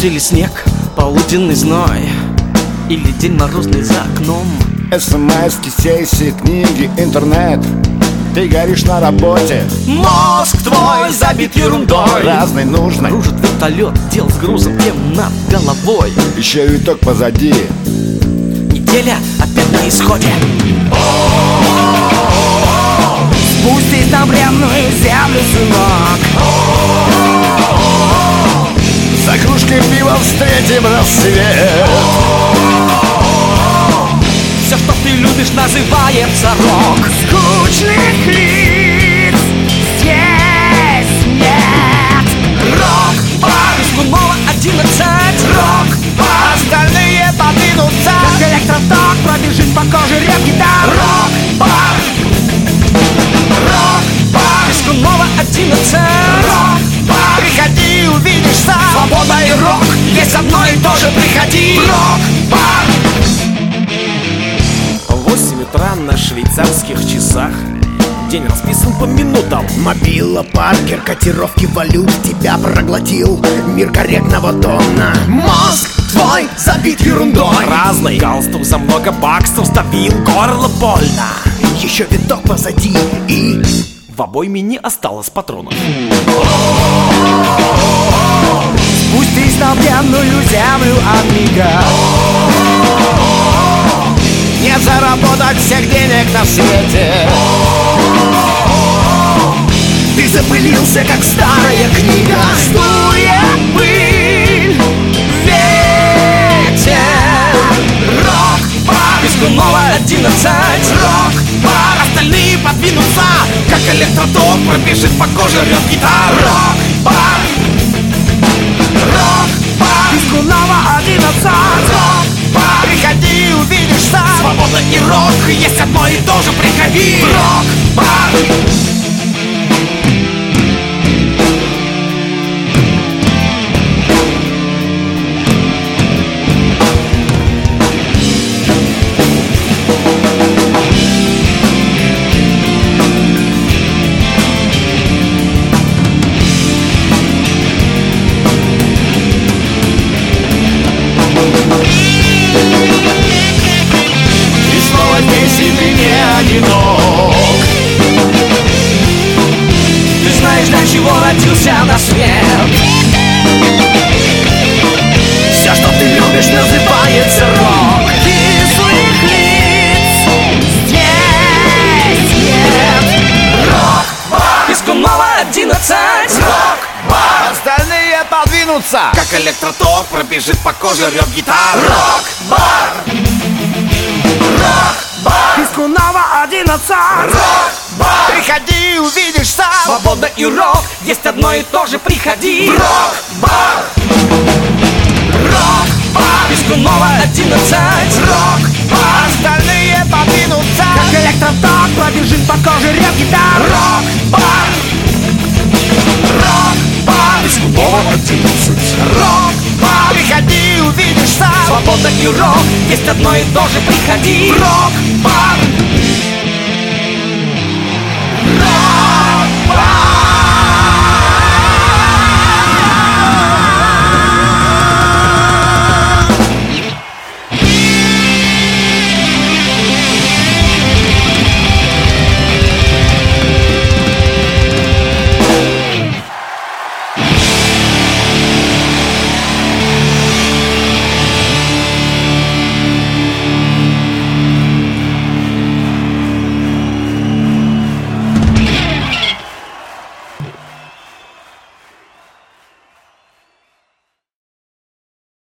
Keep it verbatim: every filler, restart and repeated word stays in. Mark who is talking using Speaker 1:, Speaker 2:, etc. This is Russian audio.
Speaker 1: Или снег, полуденный зной, или день морозный за окном.
Speaker 2: СМС-ки, сессии, книги, интернет. Ты горишь на работе.
Speaker 1: Мозг твой забит ерундой.
Speaker 2: Разный нужный.
Speaker 1: Кружит вертолет, дел с грузом тем над головой.
Speaker 2: Еще виток позади.
Speaker 1: Неделя опять на исходе.
Speaker 3: Спустись на бренную землю, сынок.
Speaker 2: За кружкой пива встретим рассвет.
Speaker 1: Все, что ты любишь, называется рок.
Speaker 3: Скучных лиц здесь нет.
Speaker 1: Рок-бар, Пискунова одиннадцать.
Speaker 3: Рок-бар,
Speaker 1: остальные подвинутся.
Speaker 3: как электроток пробежит по коже рев гитар.
Speaker 1: Рок-бар,
Speaker 3: Рок-бар,
Speaker 1: Пискунова одиннадцать.
Speaker 3: рок-бар,
Speaker 1: Приходи, увидишь сам. Свобода и рок есть одно и то же. Приходи.
Speaker 3: рок-бар.
Speaker 4: Восемь утра на швейцарских часах. День расписан по минутам.
Speaker 5: Мобила, Паркер, котировки валют тебя проглотил мир корректного тона.
Speaker 3: Мозг твой забит ерундой.
Speaker 4: Разный галстук за много баксов сдавил, горло больно.
Speaker 5: Еще виток позади и...
Speaker 4: В обойме не осталось патронов.
Speaker 3: Спустись на бренную землю от мига.
Speaker 1: Не заработать всех денег на свете.
Speaker 3: Ты запылился, как старая книга.
Speaker 1: Дует пыль, ветер. Рок-бар, Пискунова одиннадцать. Рок-бар, остальные подвинутся. Как электроток пробежит по коже рев гитар. Рок-бар, рок-бар,
Speaker 3: Пискунова одиннадцать.
Speaker 1: рок-бар. Приходи, увидишь сам. Свобода и рок есть одно и то же. Приходи. Рок-бар. Ты знаешь, для чего родился на свет. Все, что ты любишь, называется рок.
Speaker 3: Кислых лиц здесь нет.
Speaker 1: Рок-бар, Пискунова одиннадцать. Рок-бар, остальные подвинутся. Как электроток пробежит по коже рев гитар. Рок-бар, рок-бар,
Speaker 3: Пискунова одиннадцать.
Speaker 1: рок-бар. Приходи, увидишь сам. Свобода и рок есть одно и то же. Приходи. Рок-бар, рок-бар, Пискунова одиннадцать. Рок-бар, остальные подвинутся.
Speaker 3: Как электроток пробежит по коже рев гитар.
Speaker 1: Рок-бар, рок-бар, Пискунова одиннадцать. Рок-бар, приходи, увидишь сам. Свобода и рок есть одно и то же. Приходи. Рок-бар,